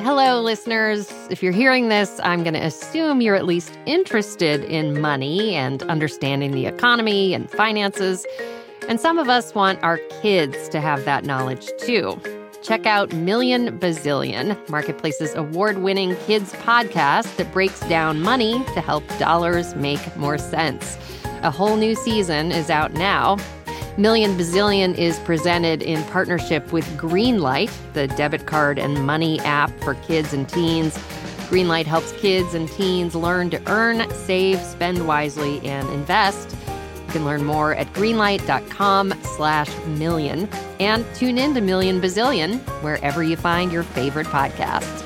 Hello, listeners. If you're hearing this, I'm going to assume you're at least interested in money and understanding the economy and finances. And some of us want our kids to have that knowledge, too. Check out Million Bazillion, Marketplace's award-winning kids podcast that breaks down money to help dollars make more sense. A whole new season is out now. Million Bazillion is presented in partnership with Greenlight, the debit card and money app for kids and teens. Greenlight helps kids and teens learn to earn, save, spend wisely, and invest. You can learn more at greenlight.com/million and tune in to Million Bazillion wherever you find your favorite podcasts.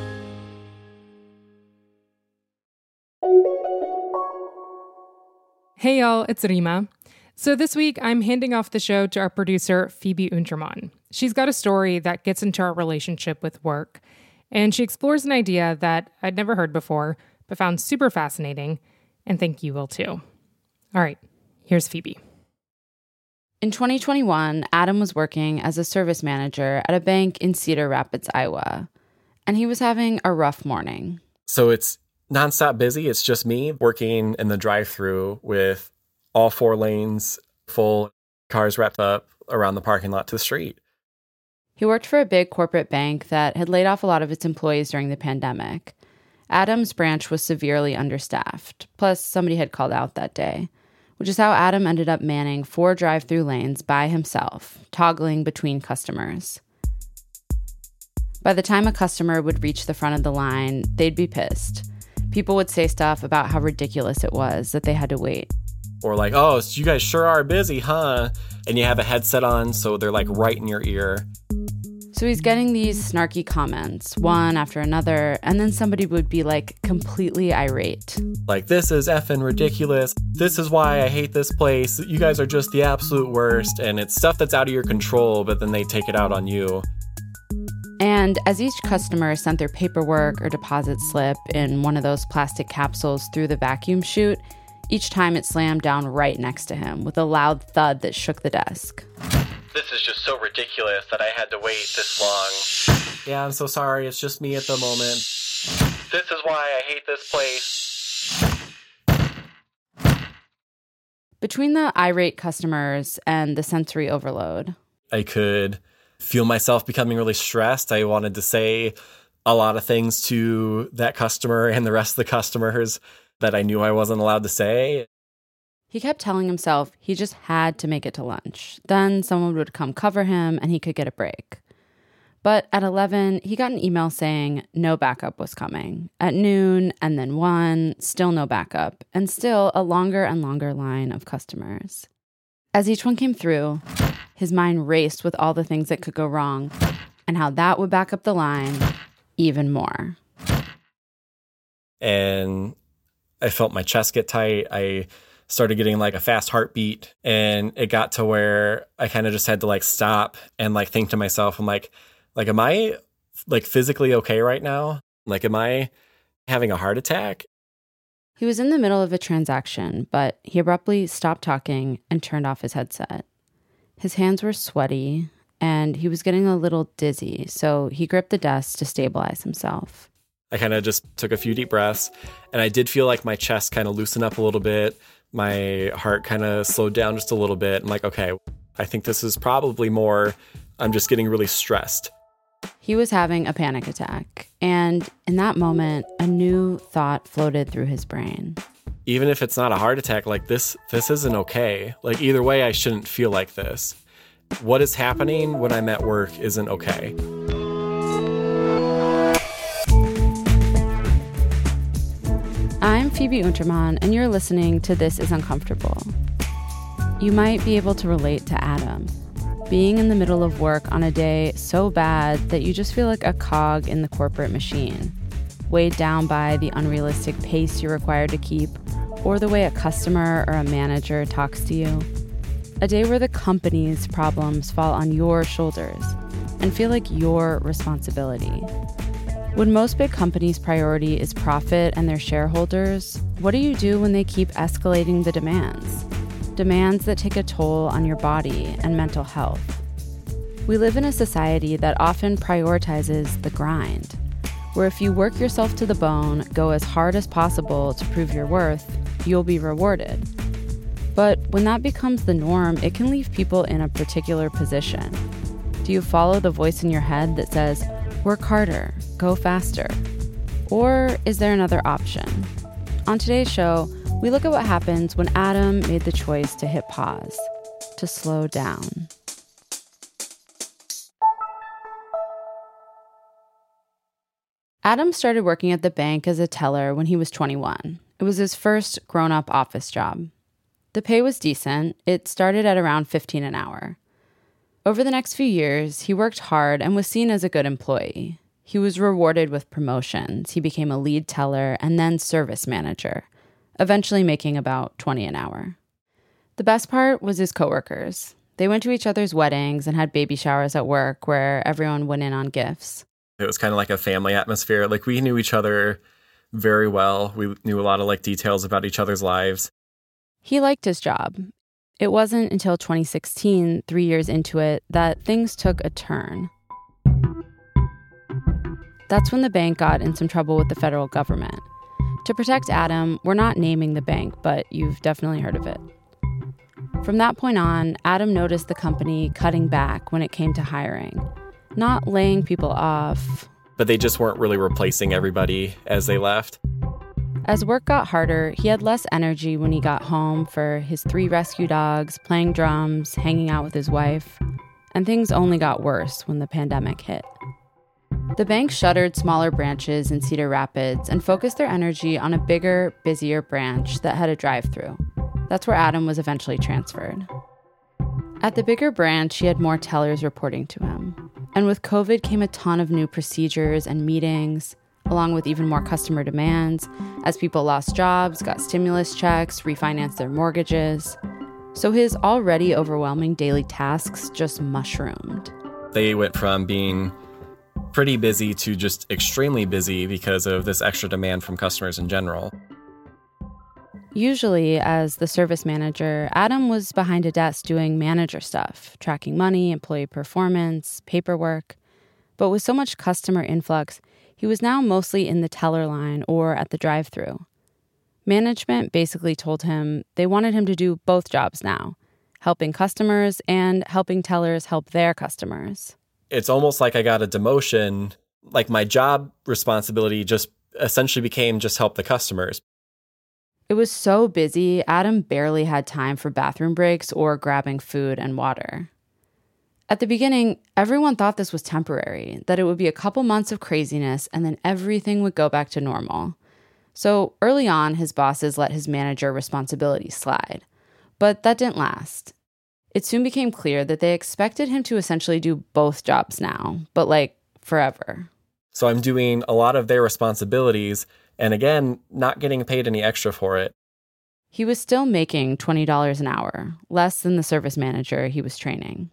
Hey y'all, it's Rima. So this week, I'm handing off the show to our producer, Phoebe Untermann. She's got a story that gets into our relationship with work, and she explores an idea that I'd never heard before, but found super fascinating, and think you will too. All right, here's Phoebe. In 2021, Adam was working as a service manager at a bank in Cedar Rapids, Iowa, and he was having a rough morning. So it's nonstop busy. It's just me working in the drive-thru with all 4 lanes full, cars wrapped up around the parking lot to the street. He worked for a big corporate bank that had laid off a lot of its employees during the pandemic. Adam's branch was severely understaffed, plus somebody had called out that day, which is how Adam ended up manning 4 drive-thru lanes by himself, toggling between customers. By the time a customer would reach the front of the line, they'd be pissed. People would say stuff about how ridiculous it was that they had to wait. Or like, oh, so you guys sure are busy, huh? And you have a headset on, so they're like right in your ear. So he's getting these snarky comments, one after another, and then somebody would be like completely irate. Like, this is effing ridiculous. This is why I hate this place. You guys are just the absolute worst. And it's stuff that's out of your control, but then they take it out on you. And as each customer sent their paperwork or deposit slip in one of those plastic capsules through the vacuum chute, each time it slammed down right next to him with a loud thud that shook the desk. This is just so ridiculous that I had to wait this long. Yeah, I'm so sorry. It's just me at the moment. This is why I hate this place. Between the irate customers and the sensory overload, I could feel myself becoming really stressed. I wanted to say a lot of things to that customer and the rest of the customers that I knew I wasn't allowed to say. he kept telling himself he just had to make it to lunch. Then someone would come cover him and he could get a break. But at 11, he got an email saying no backup was coming. At noon, and then 1, still no backup, and still a longer and longer line of customers. As each one came through, his mind raced with all the things that could go wrong and how that would back up the line even more. And I felt my chest get tight. I started getting like a fast heartbeat, and it got to where I kind of just had to like stop and like think to myself, I'm like, am I like physically okay right now? Like, am I having a heart attack? He was in the middle of a transaction, but he abruptly stopped talking and turned off his headset. His hands were sweaty, and he was getting a little dizzy, so he gripped the desk to stabilize himself. I kind of just took a few deep breaths, and I did feel like my chest kind of loosened up a little bit. My heart kind of slowed down just a little bit. I'm like, okay, I think this is probably more, I'm just getting really stressed. He was having a panic attack, and in that moment, a new thought floated through his brain. Even if it's not a heart attack, like this isn't okay. Like, either way, I shouldn't feel like this. What is happening when I'm at work isn't okay. I'm Phoebe Untermann, and you're listening to This Is Uncomfortable. You might be able to relate to Adam. Being in the middle of work on a day so bad that you just feel like a cog in the corporate machine, weighed down by the unrealistic pace you're required to keep, or the way a customer or a manager talks to you. A day where the company's problems fall on your shoulders and feel like your responsibility. When most big companies' priority is profit and their shareholders, what do you do when they keep escalating the demands? Demands that take a toll on your body and mental health. We live in a society that often prioritizes the grind, where if you work yourself to the bone, go as hard as possible to prove your worth, you'll be rewarded. But when that becomes the norm, it can leave people in a particular position. Do you follow the voice in your head that says, work harder, go faster? Or is there another option? On today's show, we look at what happens when Adam made the choice to hit pause, to slow down. Adam started working at the bank as a teller when he was 21. It was his first grown-up office job. The pay was decent. It started at around $15 an hour. Over the next few years, he worked hard and was seen as a good employee. He was rewarded with promotions. He became a lead teller and then service manager, eventually making about $20 an hour. The best part was his coworkers. They went to each other's weddings and had baby showers at work where everyone went in on gifts. It was kind of like a family atmosphere. Like, we knew each other very well. We knew a lot of details about each other's lives. He liked his job. It wasn't until 2016, 3 years into it, that things took a turn. That's when the bank got in some trouble with the federal government. To protect Adam, we're not naming the bank, but you've definitely heard of it. From that point on, Adam noticed the company cutting back when it came to hiring. Not laying people off. But they just weren't really replacing everybody as they left. As work got harder, he had less energy when he got home for his 3 rescue dogs, playing drums, hanging out with his wife. And things only got worse when the pandemic hit. The bank shuttered smaller branches in Cedar Rapids and focused their energy on a bigger, busier branch that had a drive-thru. That's where Adam was eventually transferred. At the bigger branch, he had more tellers reporting to him. And with COVID came a ton of new procedures and meetings, along with even more customer demands, as people lost jobs, got stimulus checks, refinanced their mortgages. So his already overwhelming daily tasks just mushroomed. They went from being pretty busy to just extremely busy because of this extra demand from customers in general. Usually, as the service manager, Adam was behind a desk doing manager stuff, tracking money, employee performance, paperwork. But with so much customer influx, he was now mostly in the teller line or at the drive-thru. Management basically told him they wanted him to do both jobs now, helping customers and helping tellers help their customers. It's almost like I got a demotion. Like, my job responsibility just essentially became just help the customers. It was so busy, Adam barely had time for bathroom breaks or grabbing food and water. At the beginning, everyone thought this was temporary, that it would be a couple months of craziness and then everything would go back to normal. So early on, his bosses let his manager responsibilities slide. But that didn't last. It soon became clear that they expected him to essentially do both jobs now, but forever. So I'm doing a lot of their responsibilities, and again, not getting paid any extra for it. He was still making $20 an hour, less than the service manager he was training.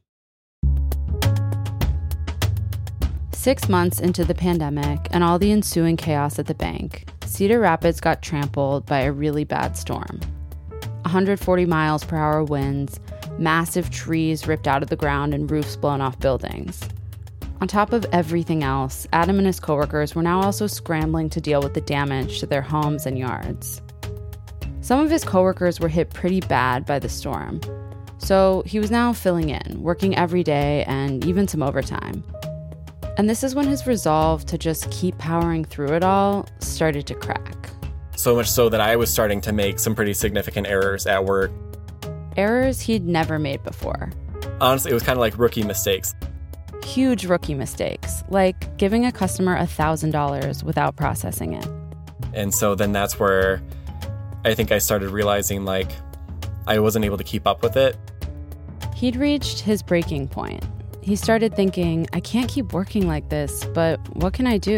6 months into the pandemic and all the ensuing chaos at the bank, Cedar Rapids got trampled by a really bad storm. 140 miles per hour winds, massive trees ripped out of the ground and roofs blown off buildings. On top of everything else, Adam and his coworkers were now also scrambling to deal with the damage to their homes and yards. Some of his coworkers were hit pretty bad by the storm, so he was now filling in, working every day and even some overtime. And this is when his resolve to just keep powering through it all started to crack. So much so that I was starting to make some pretty significant errors at work. Errors he'd never made before. Honestly, it was kind of like rookie mistakes. Huge rookie mistakes, like giving a customer $1,000 without processing it. And so then that's where I think I started realizing I wasn't able to keep up with it. He'd reached his breaking point. He started thinking, I can't keep working like this, but what can I do?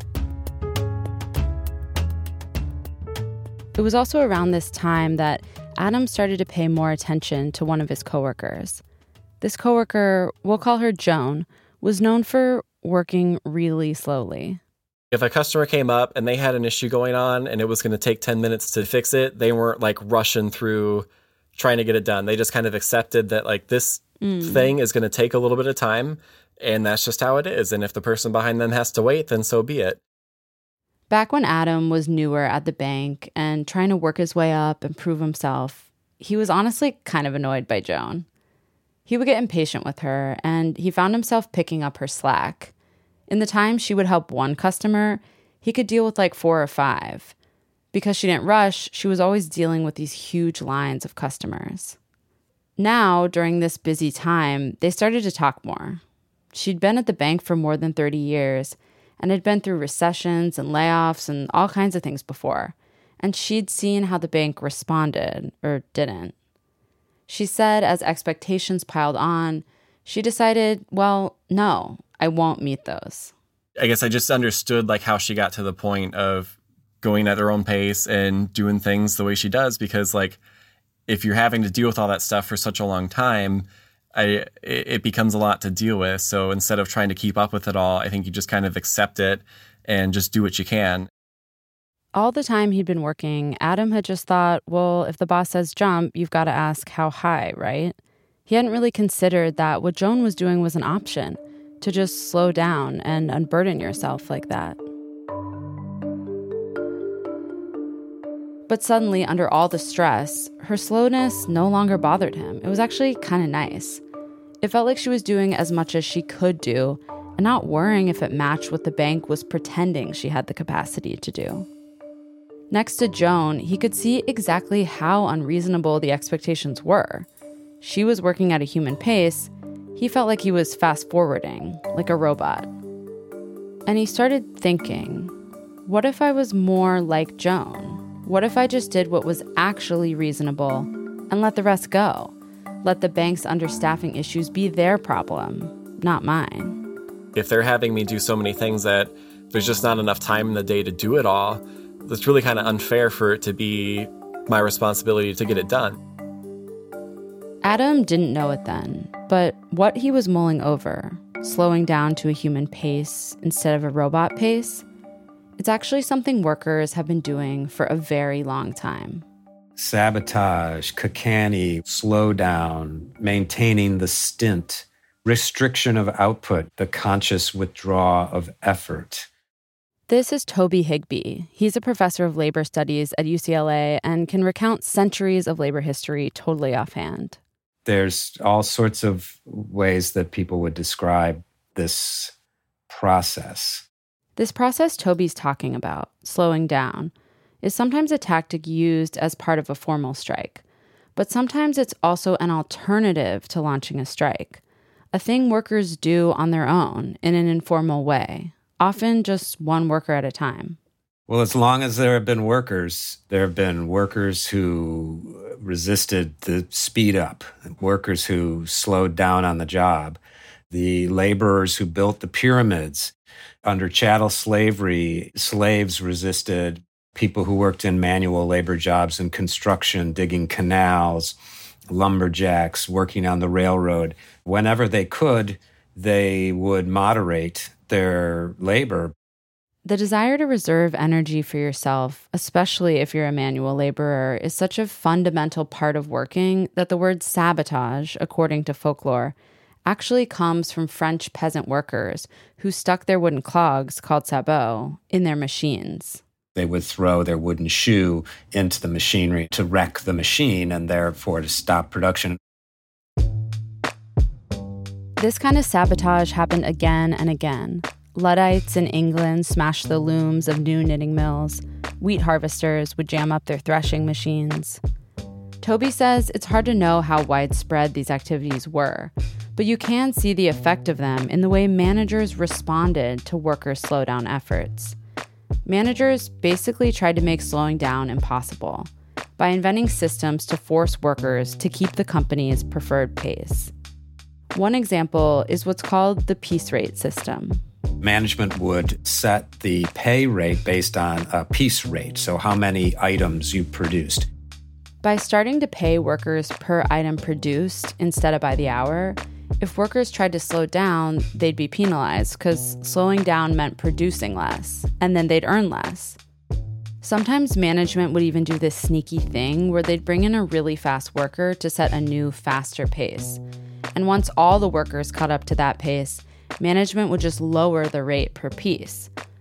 It was also around this time that Adam started to pay more attention to one of his coworkers. This coworker, we'll call her Joan, was known for working really slowly. If a customer came up and they had an issue going on and it was going to take 10 minutes to fix it, they weren't rushing through trying to get it done. They just kind of accepted that this thing is going to take a little bit of time, and that's just how it is. And if the person behind them has to wait, then so be it. Back when Adam was newer at the bank and trying to work his way up and prove himself, he was honestly kind of annoyed by Joan. He would get impatient with her, and he found himself picking up her slack. In the time she would help one customer, he could deal with like 4 or 5. Because she didn't rush, she was always dealing with these huge lines of customers. Now, during this busy time, they started to talk more. She'd been at the bank for more than 30 years, and had been through recessions and layoffs and all kinds of things before, and she'd seen how the bank responded, or didn't. She said as expectations piled on, she decided, well, no, I won't meet those. I guess I just understood like how she got to the point of going at her own pace and doing things the way she does, because like if you're having to deal with all that stuff for such a long time, it becomes a lot to deal with. So instead of trying to keep up with it all, I think you just kind of accept it and just do what you can. All the time he'd been working, Adam had just thought, well, if the boss says jump, you've got to ask how high, right? He hadn't really considered that what Joan was doing was an option, to just slow down and unburden yourself like that. But suddenly, under all the stress, her slowness no longer bothered him. It was actually kind of nice. It felt like she was doing as much as she could do and not worrying if it matched what the bank was pretending she had the capacity to do. Next to Joan, he could see exactly how unreasonable the expectations were. She was working at a human pace. He felt like he was fast-forwarding, like a robot. And he started thinking, what if I was more like Joan? What if I just did what was actually reasonable and let the rest go? Let the bank's understaffing issues be their problem, not mine. If they're having me do so many things that there's just not enough time in the day to do it all, it's really kind of unfair for it to be my responsibility to get it done. Adam didn't know it then, but what he was mulling over, slowing down to a human pace instead of a robot pace, it's actually something workers have been doing for a very long time. Sabotage, Kakani, slowdown, maintaining the stint, restriction of output, the conscious withdrawal of effort. This is Toby Higbee. He's a professor of labor studies at UCLA and can recount centuries of labor history totally offhand. There's all sorts of ways that people would describe this process. This process Toby's talking about, slowing down, is sometimes a tactic used as part of a formal strike. But sometimes it's also an alternative to launching a strike, a thing workers do on their own in an informal way, often just one worker at a time. Well, as long as there have been workers who resisted the speed up, workers who slowed down on the job, the laborers who built the pyramids. Under chattel slavery, slaves resisted people who worked in manual labor jobs in construction, digging canals, lumberjacks, working on the railroad. Whenever they could, they would moderate their labor. The desire to reserve energy for yourself, especially if you're a manual laborer, is such a fundamental part of working that the word sabotage, according to folklore, actually comes from French peasant workers who stuck their wooden clogs, called sabots, in their machines. They would throw their wooden shoe into the machinery to wreck the machine and therefore to stop production. This kind of sabotage happened again and again. Luddites in England smashed the looms of new knitting mills. Wheat harvesters would jam up their threshing machines. Toby says it's hard to know how widespread these activities were, but you can see the effect of them in the way managers responded to workers' slowdown efforts. Managers basically tried to make slowing down impossible by inventing systems to force workers to keep the company's preferred pace. One example is what's called the piece rate system. Management would set the pay rate based on a piece rate, so how many items you produced. By starting to pay workers per item produced instead of by the hour, if workers tried to slow down, they'd be penalized because slowing down meant producing less, and then they'd earn less. Sometimes management would even do this sneaky thing where they'd bring in a really fast worker to set a new, faster pace. And once all the workers caught up to that pace, management would just lower the rate per piece.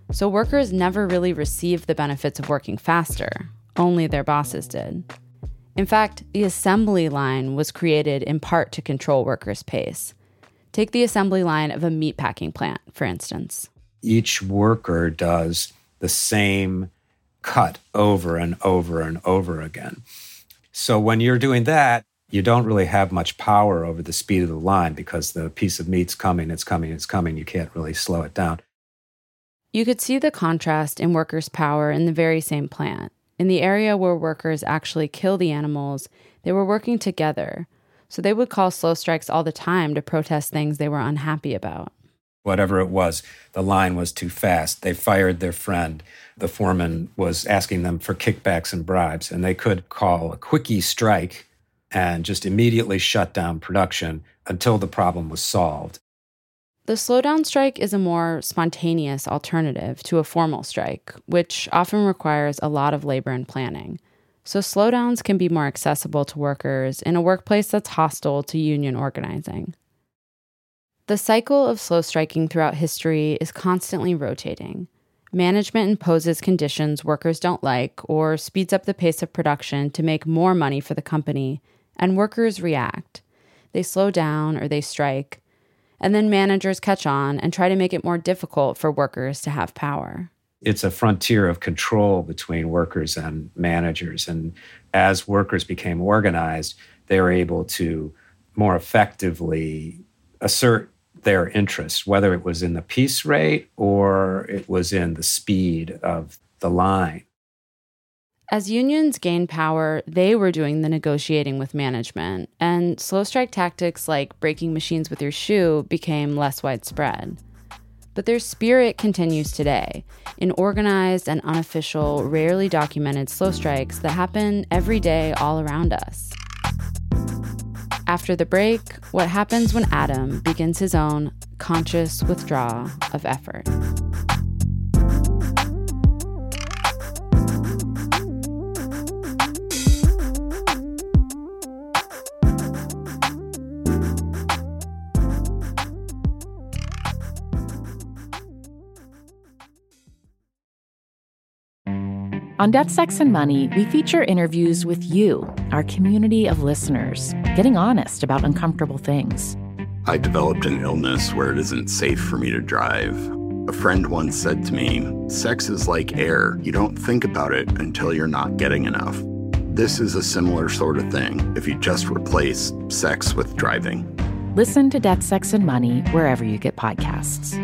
So workers never really received the benefits of working faster. Only their bosses did. In fact, the assembly line was created in part to control workers' pace. Take the assembly line of a meatpacking plant, for instance. Each worker does the same cut over and over and over again. So when you're doing that, you don't really have much power over the speed of the line because the piece of meat's coming, it's coming, it's coming. You can't really slow it down. You could see the contrast in workers' power in the very same plant. In the area where workers actually kill the animals, they were working together. So they would call slow strikes all the time to protest things they were unhappy about. Whatever it was, the line was too fast. They fired their friend. The foreman was asking them for kickbacks and bribes, and they could call a quickie strike and just immediately shut down production until the problem was solved. The slowdown strike is a more spontaneous alternative to a formal strike, which often requires a lot of labor and planning. So slowdowns can be more accessible to workers in a workplace that's hostile to union organizing. The cycle of slow striking throughout history is constantly rotating. Management imposes conditions workers don't like or speeds up the pace of production to make more money for the company, and workers react. They slow down or they strike. And then managers catch on and try to make it more difficult for workers to have power. It's a frontier of control between workers and managers. And as workers became organized, they were able to more effectively assert their interests, whether it was in the piece rate or it was in the speed of the line. As unions gained power, they were doing the negotiating with management, and slow strike tactics like breaking machines with your shoe became less widespread. But their spirit continues today in organized and unofficial, rarely documented slow strikes that happen every day all around us. After the break, what happens when Adam begins his own conscious withdrawal of effort. On Death, Sex, and Money, we feature interviews with you, our community of listeners, getting honest about uncomfortable things. I developed an illness where it isn't safe for me to drive. A friend once said to me, "Sex is like air. You don't think about it until you're not getting enough." This is a similar sort of thing if you just replace sex with driving. Listen to Death, Sex, and Money wherever you get podcasts.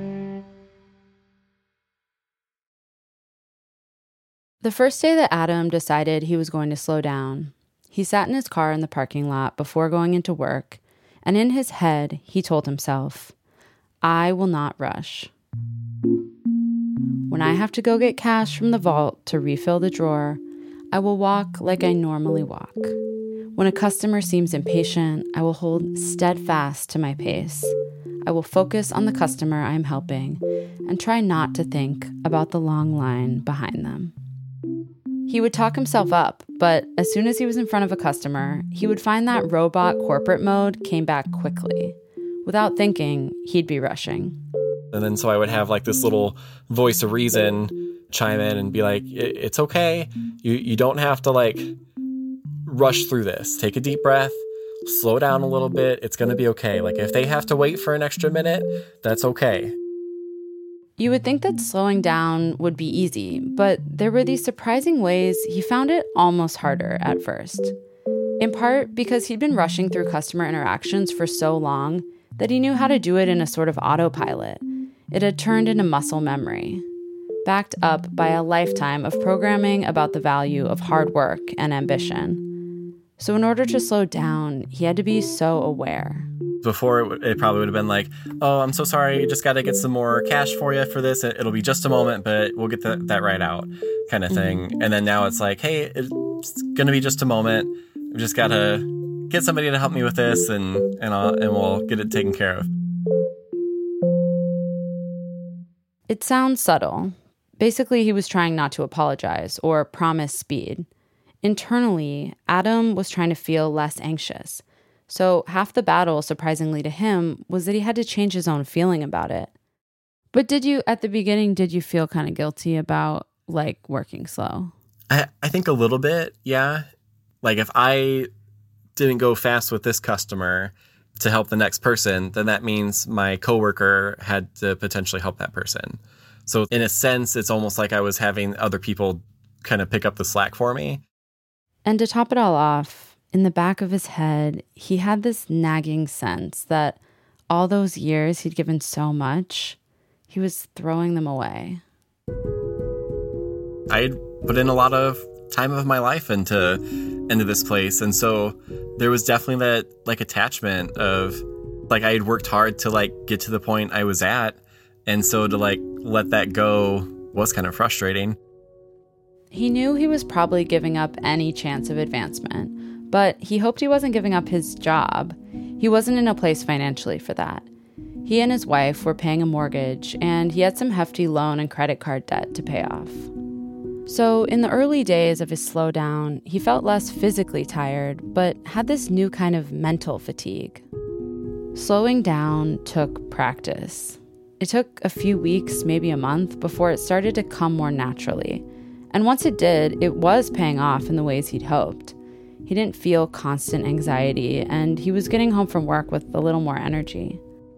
The first day that Adam decided he was going to slow down, he sat in his car in the parking lot before going into work, and in his head, he told himself, "I will not rush. When I have to go get cash from the vault to refill the drawer, I will walk like I normally walk. When a customer seems impatient, I will hold steadfast to my pace. I will focus on the customer I am helping and try not to think about the long line behind them." He would talk himself up, but as soon as he was in front of a customer, he would find that robot corporate mode came back quickly. Without thinking, he'd be rushing. And then so I would have like this little voice of reason chime in and be like, it's okay. You don't have to like rush through this. Take a deep breath, slow down a little bit. It's going to be okay. Like if they have to wait for an extra minute, that's okay. You would think that slowing down would be easy, but there were these surprising ways he found it almost harder at first. In part because he'd been rushing through customer interactions for so long that he knew how to do it in a sort of autopilot. It had turned into muscle memory, backed up by a lifetime of programming about the value of hard work and ambition. So in order to slow down, he had to be so aware. Before, it probably would have been like, "Oh, I'm so sorry. Just got to get some more cash for you for this. It'll be just a moment, but we'll get that right out," kind of thing. And then now it's like, "Hey, it's going to be just a moment. We just got to get somebody to help me with this, and we'll get it taken care of." It sounds subtle. Basically, he was trying not to apologize or promise speed. Internally, Adam was trying to feel less anxious. So half the battle, surprisingly to him, was that he had to change his own feeling about it. But at the beginning, did you feel kind of guilty about like working slow? I think a little bit, yeah. Like if I didn't go fast with this customer to help the next person, then that means my coworker had to potentially help that person. So in a sense, it's almost like I was having other people kind of pick up the slack for me. And to top it all off, in the back of his head, he had this nagging sense that all those years he'd given so much, he was throwing them away. I'd put in a lot of time of my life into this place. And so there was definitely that like attachment of like I had worked hard to like get to the point I was at. And so to like let that go was kind of frustrating. He knew he was probably giving up any chance of advancement, but he hoped he wasn't giving up his job. He wasn't in a place financially for that. He and his wife were paying a mortgage, and he had some hefty loan and credit card debt to pay off. So in the early days of his slowdown, he felt less physically tired, but had this new kind of mental fatigue. Slowing down took practice. It took a few weeks, maybe a month, before it started to come more naturally. And once it did, it was paying off in the ways he'd hoped. He didn't feel constant anxiety, and he was getting home from work with a little more energy.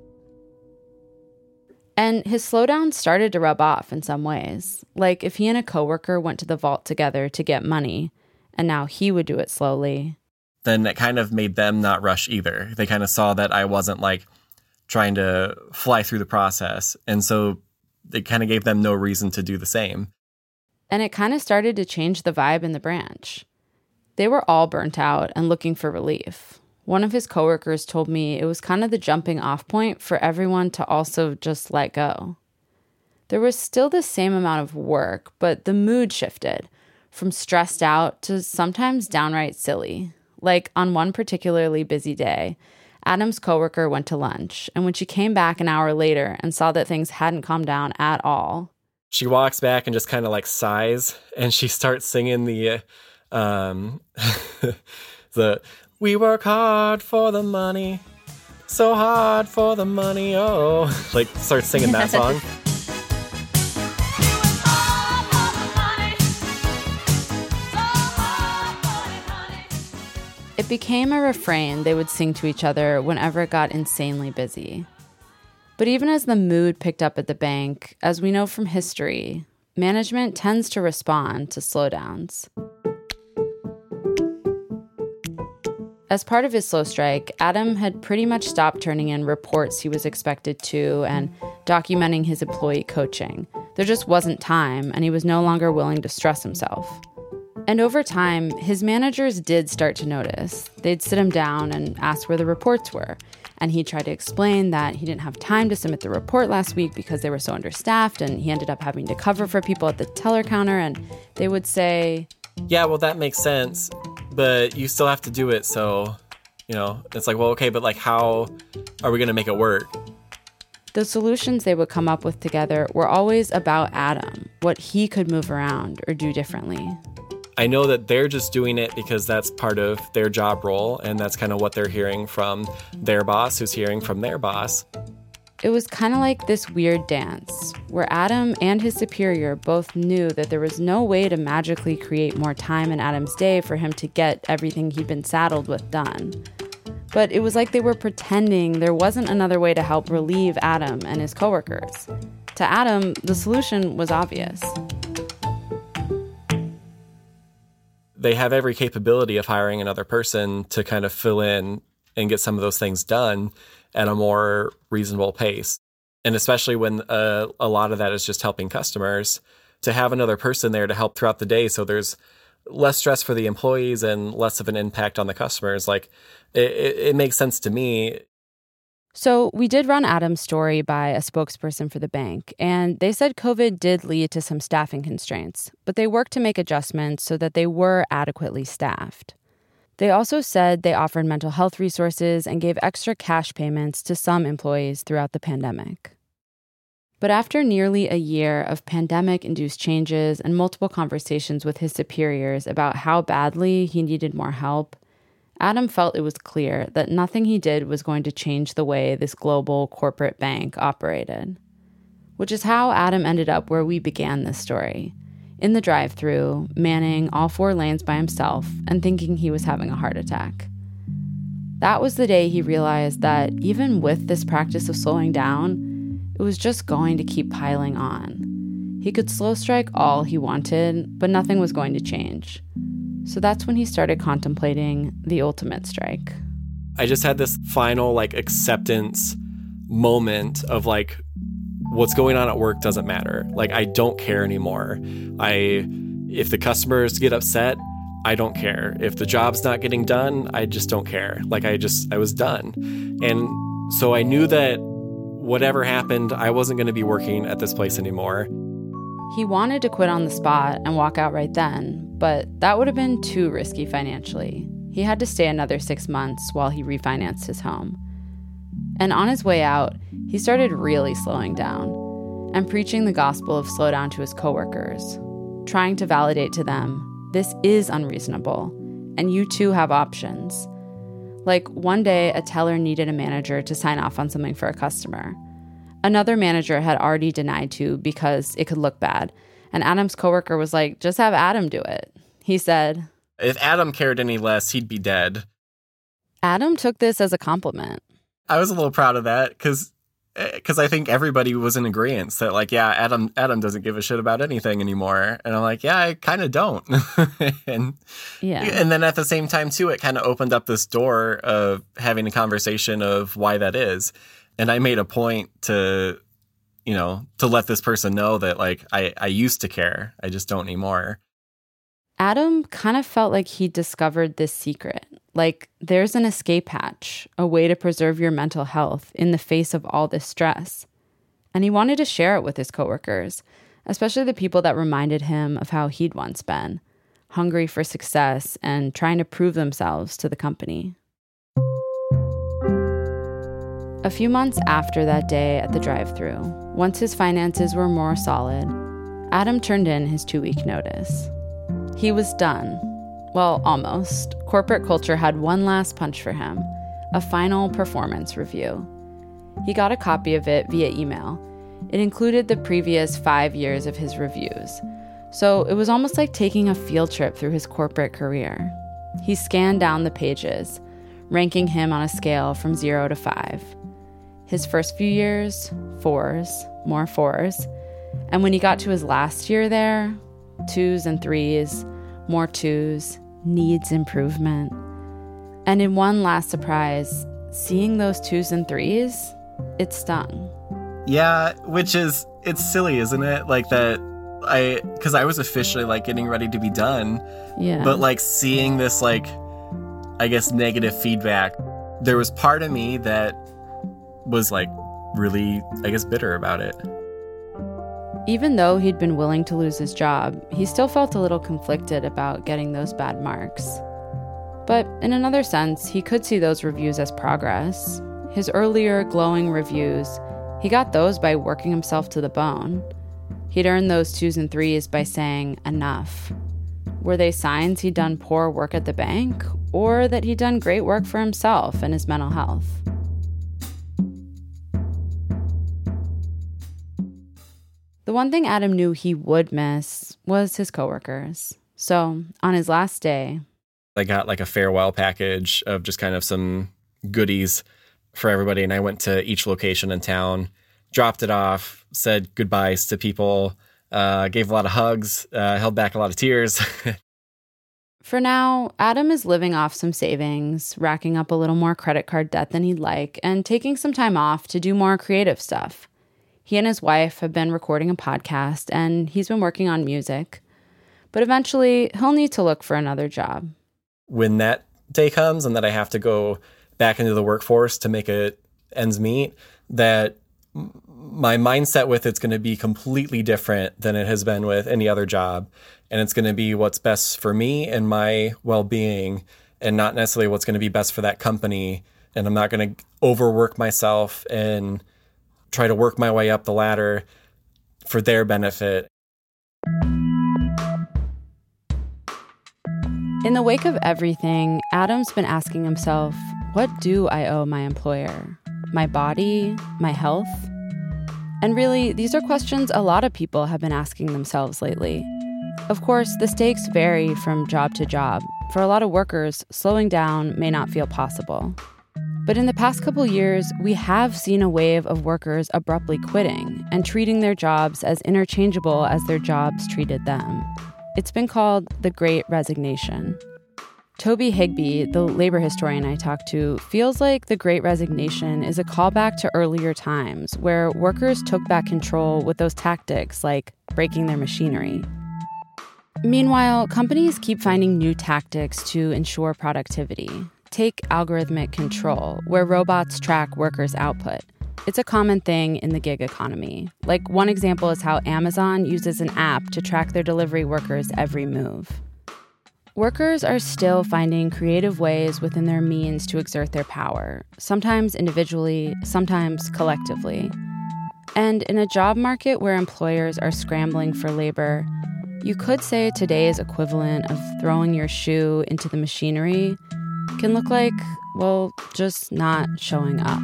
And his slowdown started to rub off in some ways. Like if he and a coworker went to the vault together to get money, and now he would do it slowly. Then it kind of made them not rush either. They kind of saw that I wasn't like trying to fly through the process. And so it kind of gave them no reason to do the same. And it kind of started to change the vibe in the branch. They were all burnt out and looking for relief. One of his coworkers told me it was kind of the jumping off point for everyone to also just let go. There was still the same amount of work, but the mood shifted from stressed out to sometimes downright silly. Like on one particularly busy day, Adam's coworker went to lunch, and when she came back an hour later and saw that things hadn't calmed down at all, she walks back and just kind of like sighs, and she starts singing the "We work hard for the money, so hard for the money, oh," like starts singing that song. It became a refrain they would sing to each other whenever it got insanely busy. But even as the mood picked up at the bank, as we know from history, management tends to respond to slowdowns. As part of his slow strike, Adam had pretty much stopped turning in reports he was expected to and documenting his employee coaching. There just wasn't time, and he was no longer willing to stress himself. And over time, his managers did start to notice. They'd sit him down and ask where the reports were. And he tried to explain that he didn't have time to submit the report last week because they were so understaffed, and he ended up having to cover for people at the teller counter. And they would say, "Yeah, well, that makes sense, but you still have to do it. So, it's like, well, okay, but like, how are we going to make it work?" The solutions they would come up with together were always about Adam, what he could move around or do differently. I know that they're just doing it because that's part of their job role, and that's kind of what they're hearing from their boss, who's hearing from their boss. It was kind of like this weird dance, where Adam and his superior both knew that there was no way to magically create more time in Adam's day for him to get everything he'd been saddled with done. But it was like they were pretending there wasn't another way to help relieve Adam and his coworkers. To Adam, the solution was obvious. They have every capability of hiring another person to kind of fill in and get some of those things done at a more reasonable pace. And especially when a lot of that is just helping customers, to have another person there to help throughout the day so there's less stress for the employees and less of an impact on the customers. Like, it makes sense to me. So we did run Adam's story by a spokesperson for the bank, and they said COVID did lead to some staffing constraints, but they worked to make adjustments so that they were adequately staffed. They also said they offered mental health resources and gave extra cash payments to some employees throughout the pandemic. But after nearly a year of pandemic-induced changes and multiple conversations with his superiors about how badly he needed more help, Adam felt it was clear that nothing he did was going to change the way this global corporate bank operated. which is how Adam ended up where we began this story, in the drive-thru, manning all 4 lanes by himself and thinking he was having a heart attack. That was the day he realized that even with this practice of slowing down, it was just going to keep piling on. He could slow strike all he wanted, but nothing was going to change. So that's when he started contemplating the ultimate strike. I just had this final acceptance moment of what's going on at work doesn't matter. I don't care anymore. If the customers get upset, I don't care. If the job's not getting done, I just don't care. I was done. And so I knew that whatever happened, I wasn't going to be working at this place anymore. He wanted to quit on the spot and walk out right then, but that would have been too risky financially. He had to stay another 6 months while he refinanced his home. And on his way out, he started really slowing down and preaching the gospel of slow down to his coworkers, trying to validate to them, this is unreasonable, and you too have options. One day, a teller needed a manager to sign off on something for a customer. Another manager had already denied to because it could look bad, and Adam's coworker was like, just have Adam do it. He said, if Adam cared any less, he'd be dead. Adam took this as a compliment. I was a little proud of that because I think everybody was in agreement that Adam doesn't give a shit about anything anymore. And I'm like, yeah, I kind of don't. And then at the same time, too, it kind of opened up this door of having a conversation of why that is. And I made a point to let this person know that I used to care. I just don't anymore. Adam kind of felt like he discovered this secret. There's an escape hatch, a way to preserve your mental health in the face of all this stress. And he wanted to share it with his coworkers, especially the people that reminded him of how he'd once been, hungry for success and trying to prove themselves to the company. A few months after that day at the drive-thru, once his finances were more solid, Adam turned in his 2-week notice. He was done. Well, almost. Corporate culture had one last punch for him, a final performance review. He got a copy of it via email. It included the previous 5 years of his reviews, so it was almost like taking a field trip through his corporate career. He scanned down the pages, ranking him on a scale from 0 to 5. His first few years, 4s, more 4s, and when he got to his last year there, 2s and 3s, more 2s, needs improvement. And in one last surprise, seeing those 2s and 3s, it stung. Yeah, it's silly, isn't it? Because I was officially getting ready to be done. Yeah. But seeing this negative feedback, there was part of me that was really, bitter about it. Even though he'd been willing to lose his job, he still felt a little conflicted about getting those bad marks. But in another sense, he could see those reviews as progress. His earlier glowing reviews, he got those by working himself to the bone. He'd earned those 2s and 3s by saying enough. Were they signs he'd done poor work at the bank, or that he'd done great work for himself and his mental health? The one thing Adam knew he would miss was his coworkers. So on his last day, I got a farewell package of just kind of some goodies for everybody. And I went to each location in town, dropped it off, said goodbyes to people, gave a lot of hugs, held back a lot of tears. For now, Adam is living off some savings, racking up a little more credit card debt than he'd like, and taking some time off to do more creative stuff. He and his wife have been recording a podcast, and he's been working on music. But eventually, he'll need to look for another job. When that day comes and that I have to go back into the workforce to make ends meet, that my mindset with it's going to be completely different than it has been with any other job. And it's going to be what's best for me and my well-being, and not necessarily what's going to be best for that company. And I'm not going to overwork myself and try to work my way up the ladder for their benefit. In the wake of everything, Adam's been asking himself, what do I owe my employer? My body? My health? And really, these are questions a lot of people have been asking themselves lately. Of course, the stakes vary from job to job. For a lot of workers, slowing down may not feel possible. But in the past couple years, we have seen a wave of workers abruptly quitting and treating their jobs as interchangeable as their jobs treated them. It's been called the Great Resignation. Toby Higbee, the labor historian I talked to, feels like the Great Resignation is a callback to earlier times where workers took back control with those tactics like breaking their machinery. Meanwhile, companies keep finding new tactics to ensure productivity. Take algorithmic control, where robots track workers' output. It's a common thing in the gig economy. Like, one example is how Amazon uses an app to track their delivery workers' every move. Workers are still finding creative ways within their means to exert their power, sometimes individually, sometimes collectively. And in a job market where employers are scrambling for labor, you could say today's equivalent of throwing your shoe into the machinery can look like, well, just not showing up.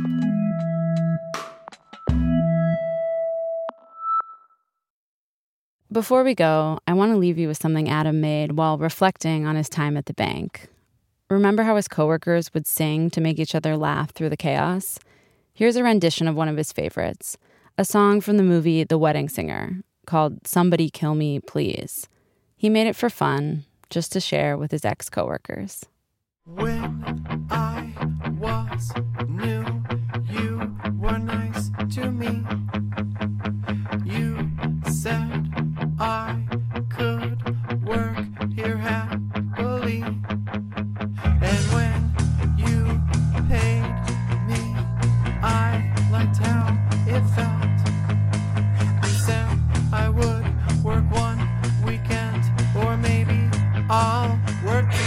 Before we go, I want to leave you with something Adam made while reflecting on his time at the bank. Remember how his coworkers would sing to make each other laugh through the chaos? Here's a rendition of one of his favorites, a song from the movie The Wedding Singer called Somebody Kill Me, Please. He made it for fun, just to share with his ex-coworkers. When I was new, you were nice to me. You said I could work here happily. And when you paid me, I liked how it felt. You said I would work one weekend, or maybe I'll work two.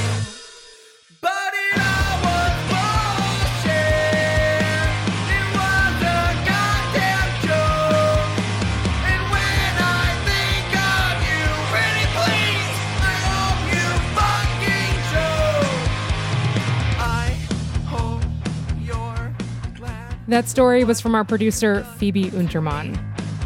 That story was from our producer, Phoebe Untermann.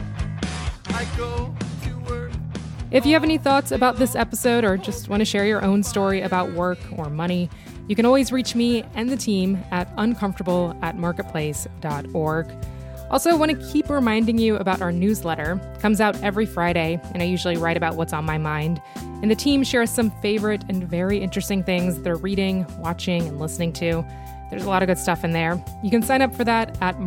If you have any thoughts about this episode or just want to share your own story about work or money, you can always reach me and the team at uncomfortable@marketplace.org. Also, I want to keep reminding you about our newsletter. It comes out every Friday, and I usually write about what's on my mind. And the team shares some favorite and very interesting things they're reading, watching, and listening to. There's a lot of good stuff in there. You can sign up for that at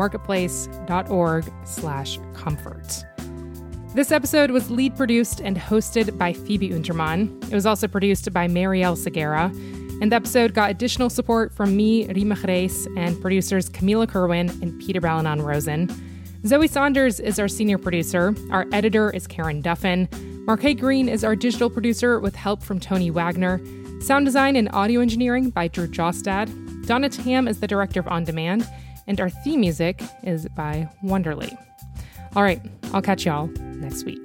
marketplace.org/comfort. This episode was lead produced and hosted by Phoebe Untermann. It was also produced by Marielle Segura. And the episode got additional support from me, Rima Reis, and producers Camila Kerwin and Peter Balanon-Rosen. Zoe Saunders is our senior producer. Our editor is Karen Duffin. Marquet Green is our digital producer with help from Tony Wagner. Sound design and audio engineering by Drew Jostad. Donna Tam is the director of On Demand, and our theme music is by Wonderly. All right, I'll catch y'all next week.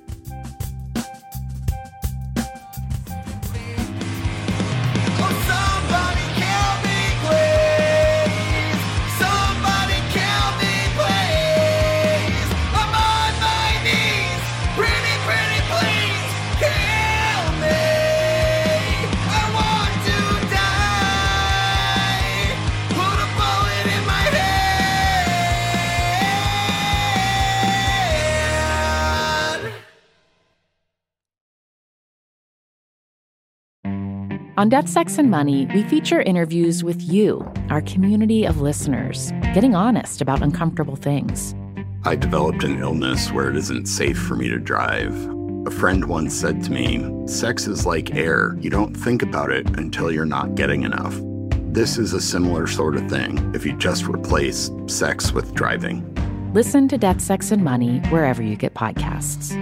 On Death, Sex, and Money, we feature interviews with you, our community of listeners, getting honest about uncomfortable things. I developed an illness where it isn't safe for me to drive. A friend once said to me, sex is like air. You don't think about it until you're not getting enough. This is a similar sort of thing if you just replace sex with driving. Listen to Death, Sex, and Money wherever you get podcasts.